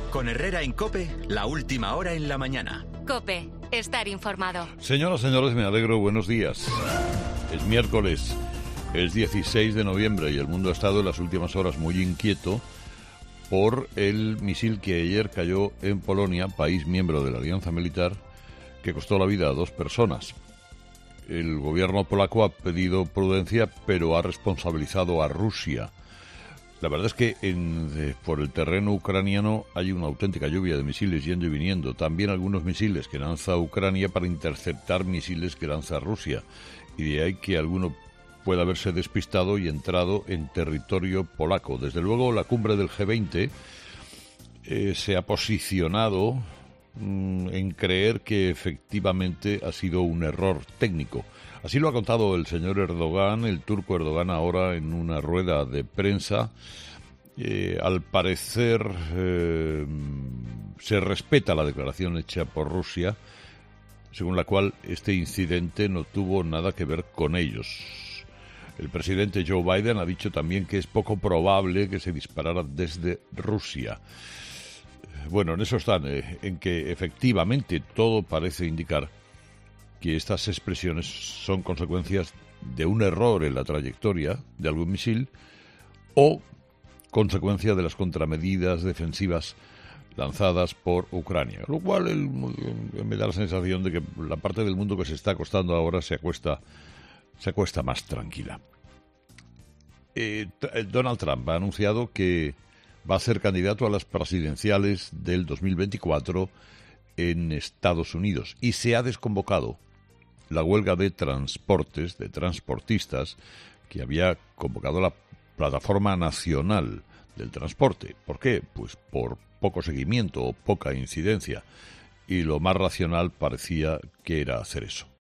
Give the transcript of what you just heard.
Con Herrera en COPE, la última hora en la mañana. COPE, estar informado. Señoras, señores, me alegro, buenos días. Es miércoles, es 16 de noviembre y el mundo ha estado en las últimas horas muy inquieto por el misil que ayer cayó en Polonia, país miembro de la Alianza Militar, que costó la vida a 2 personas. El gobierno polaco ha pedido prudencia, pero ha responsabilizado a Rusia. La verdad es que por el terreno ucraniano hay una auténtica lluvia de misiles yendo y viniendo. También algunos misiles que lanza Ucrania para interceptar misiles que lanza Rusia. Y de ahí que alguno pueda haberse despistado y entrado en territorio polaco. Desde luego, la cumbre del G20 se ha posicionado en creer que efectivamente ha sido un error técnico. Así lo ha contado el señor Erdogan, el turco Erdogan, ahora en una rueda de prensa. Al parecer se respeta la declaración hecha por Rusia, según la cual este incidente no tuvo nada que ver con ellos. El presidente Joe Biden ha dicho también que es poco probable que se disparara desde Rusia. Bueno, en eso están, en que efectivamente todo parece indicar que estas expresiones son consecuencias de un error en la trayectoria de algún misil o consecuencia de las contramedidas defensivas lanzadas por Ucrania, lo cual me da la sensación de que la parte del mundo que se está acostando ahora se acuesta más tranquila. Donald Trump ha anunciado que va a ser candidato a las presidenciales del 2024 en Estados Unidos y se ha desconvocado la huelga de transportistas que había convocado la Plataforma Nacional del Transporte. ¿Por qué? Pues por poco seguimiento o poca incidencia. Y lo más racional parecía que era hacer eso.